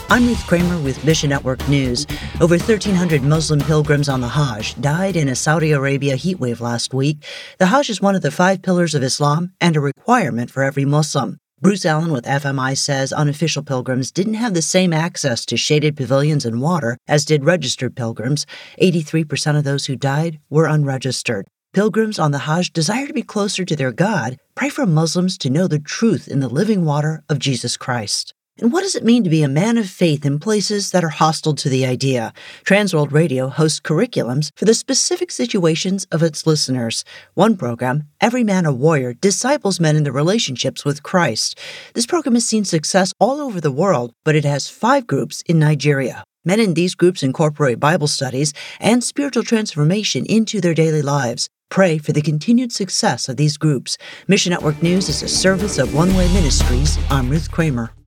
I'm Ruth Kramer with Mission Network News. Over 1,300 Muslim pilgrims on the Hajj died in a Saudi Arabia heatwave last week. The Hajj is one of the 5 pillars of Islam and a requirement for every Muslim. Bruce Allen with FMI says unofficial pilgrims didn't have the same access to shaded pavilions and water as did registered pilgrims. 83% of those who died were unregistered. Pilgrims on the Hajj desire to be closer to their God, pray for Muslims to know the truth in the living water of Jesus Christ. And what does it mean to be a man of faith in places that are hostile to the idea? Transworld Radio hosts curriculums for the specific situations of its listeners. One program, Every Man a Warrior, disciples men in their relationships with Christ. This program has seen success all over the world, but it has 5 groups in Nigeria. Men in these groups incorporate Bible studies and spiritual transformation into their daily lives. Pray for the continued success of these groups. Mission Network News is a service of One Way Ministries. I'm Ruth Kramer.